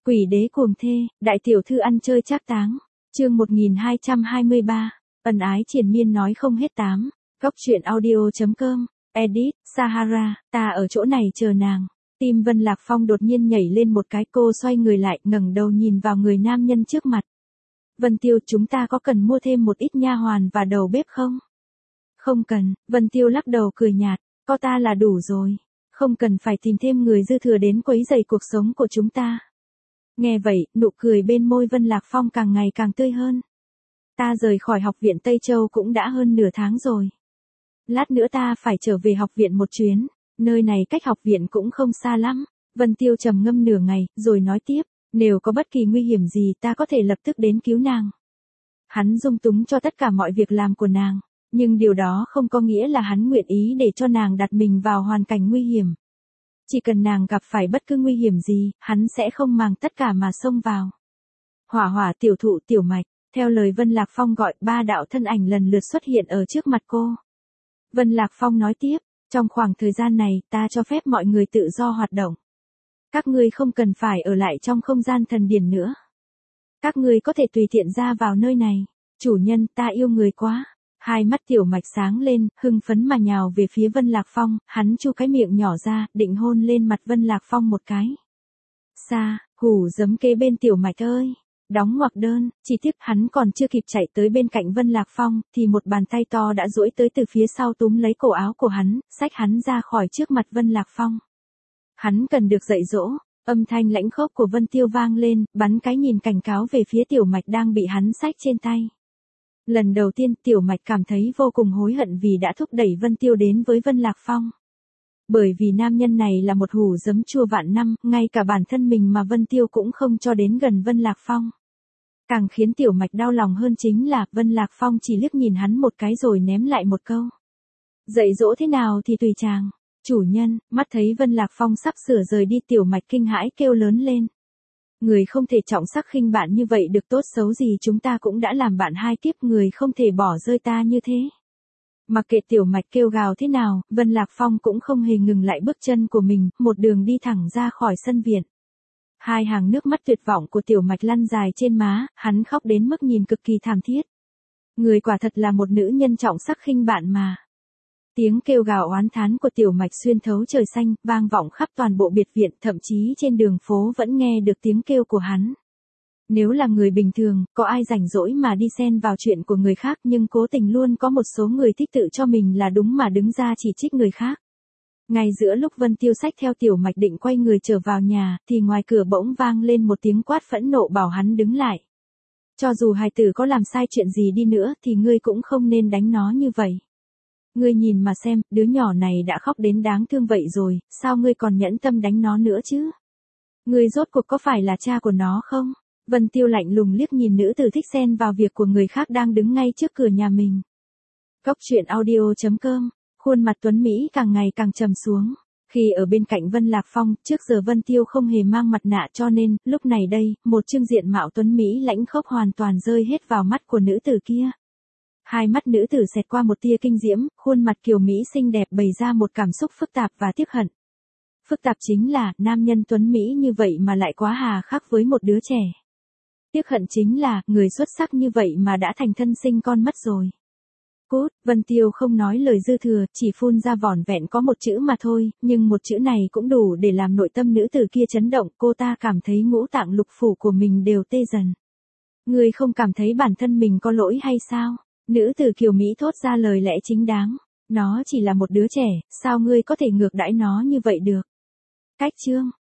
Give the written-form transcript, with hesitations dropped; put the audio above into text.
Quỷ đế cuồng thê, đại tiểu thư ăn chơi trác táng. Chương 1223. Ân ái triền miên nói không hết 8. Góc truyện audio.com. Edit, Sahara, ta ở chỗ này chờ nàng. Tim Vân Lạc Phong đột nhiên nhảy lên một cái, cô xoay người lại, ngẩng đầu nhìn vào người nam nhân trước mặt. Vân Tiêu, chúng ta có cần mua thêm một ít nha hoàn và đầu bếp không? Không cần, Vân Tiêu lắc đầu cười nhạt, có ta là đủ rồi. Không cần phải tìm thêm người dư thừa đến quấy rầy cuộc sống của chúng ta. Nghe vậy, nụ cười bên môi Vân Lạc Phong càng ngày càng tươi hơn. Ta rời khỏi học viện Tây Châu cũng đã hơn nửa tháng rồi. Lát nữa ta phải trở về học viện một chuyến, nơi này cách học viện cũng không xa lắm. Vân Tiêu trầm ngâm nửa ngày, rồi nói tiếp, nếu có bất kỳ nguy hiểm gì ta có thể lập tức đến cứu nàng. Hắn dung túng cho tất cả mọi việc làm của nàng, nhưng điều đó không có nghĩa là hắn nguyện ý để cho nàng đặt mình vào hoàn cảnh nguy hiểm. Chỉ cần nàng gặp phải bất cứ nguy hiểm gì, hắn sẽ không màng tất cả mà xông vào. Hỏa hỏa tiểu thụ tiểu mạch, theo lời Vân Lạc Phong gọi, 3 đạo thân ảnh lần lượt xuất hiện ở trước mặt cô. Vân Lạc Phong nói tiếp, trong khoảng thời gian này ta cho phép mọi người tự do hoạt động. Các ngươi không cần phải ở lại trong không gian thần điển nữa. Các ngươi có thể tùy tiện ra vào nơi này. Chủ nhân, ta yêu người quá. Hai mắt tiểu mạch sáng lên, hưng phấn mà nhào về phía Vân Lạc Phong, hắn chu cái miệng nhỏ ra, định hôn lên mặt Vân Lạc Phong một cái. Xa, hủ giấm kế bên tiểu mạch ơi. Đóng ngoặc đơn, chỉ tiếc hắn còn chưa kịp chạy tới bên cạnh Vân Lạc Phong, thì một bàn tay to đã duỗi tới từ phía sau túm lấy cổ áo của hắn, xách hắn ra khỏi trước mặt Vân Lạc Phong. Hắn cần được dạy dỗ, âm thanh lãnh khốc của Vân Tiêu vang lên, bắn cái nhìn cảnh cáo về phía tiểu mạch đang bị hắn xách trên tay. Lần đầu tiên tiểu mạch cảm thấy vô cùng hối hận vì đã thúc đẩy Vân Tiêu đến với Vân Lạc Phong. Bởi vì nam nhân này là một hủ giấm chua vạn năm, ngay cả bản thân mình mà Vân Tiêu cũng không cho đến gần Vân Lạc Phong. Càng khiến tiểu mạch đau lòng hơn chính là Vân Lạc Phong chỉ liếc nhìn hắn một cái rồi ném lại một câu. Dạy dỗ thế nào thì tùy chàng. Chủ nhân, mắt thấy Vân Lạc Phong sắp sửa rời đi, tiểu mạch kinh hãi kêu lớn lên. Người không thể trọng sắc khinh bạn như vậy được, tốt xấu gì chúng ta cũng đã làm bạn 2 kiếp, người không thể bỏ rơi ta như thế. Mặc kệ tiểu mạch kêu gào thế nào, Vân Lạc Phong cũng không hề ngừng lại bước chân của mình, một đường đi thẳng ra khỏi sân viện. 2 hàng nước mắt tuyệt vọng của tiểu mạch lăn dài trên má, hắn khóc đến mức nhìn cực kỳ thảm thiết. Người quả thật là một nữ nhân trọng sắc khinh bạn mà. Tiếng kêu gào oán thán của tiểu mạch xuyên thấu trời xanh, vang vọng khắp toàn bộ biệt viện, thậm chí trên đường phố vẫn nghe được tiếng kêu của hắn. Nếu là người bình thường, có ai rảnh rỗi mà đi xen vào chuyện của người khác, nhưng cố tình luôn có một số người thích tự cho mình là đúng mà đứng ra chỉ trích người khác. Ngay giữa lúc Vân Tiêu xách theo tiểu mạch định quay người trở vào nhà, thì ngoài cửa bỗng vang lên một tiếng quát phẫn nộ bảo hắn đứng lại. Cho dù hài tử có làm sai chuyện gì đi nữa thì ngươi cũng không nên đánh nó như vậy. Ngươi nhìn mà xem, đứa nhỏ này đã khóc đến đáng thương vậy rồi, sao ngươi còn nhẫn tâm đánh nó nữa chứ? Ngươi rốt cuộc có phải là cha của nó không? Vân Tiêu lạnh lùng liếc nhìn nữ tử thích xen vào việc của người khác đang đứng ngay trước cửa nhà mình. Góc truyện audio.com. Khuôn mặt Tuấn Mỹ càng ngày càng trầm xuống. Khi ở bên cạnh Vân Lạc Phong, trước giờ Vân Tiêu không hề mang mặt nạ cho nên, lúc này đây, một trương diện mạo Tuấn Mỹ lãnh khốc hoàn toàn rơi hết vào mắt của nữ tử kia. Hai mắt nữ tử xẹt qua một tia kinh diễm, khuôn mặt kiều Mỹ xinh đẹp bày ra một cảm xúc phức tạp và tiếc hận. Phức tạp chính là, nam nhân Tuấn Mỹ như vậy mà lại quá hà khắc với một đứa trẻ. Tiếc hận chính là, người xuất sắc như vậy mà đã thành thân sinh con mất rồi. Cút, Vân Tiêu không nói lời dư thừa, chỉ phun ra vỏn vẹn có một chữ mà thôi, nhưng một chữ này cũng đủ để làm nội tâm nữ tử kia chấn động, cô ta cảm thấy ngũ tạng lục phủ của mình đều tê dần. Ngươi không cảm thấy bản thân mình có lỗi hay sao? Nữ tử kiều Mỹ thốt ra lời lẽ chính đáng. Nó chỉ là một đứa trẻ, sao ngươi có thể ngược đãi nó như vậy được? Cách chương.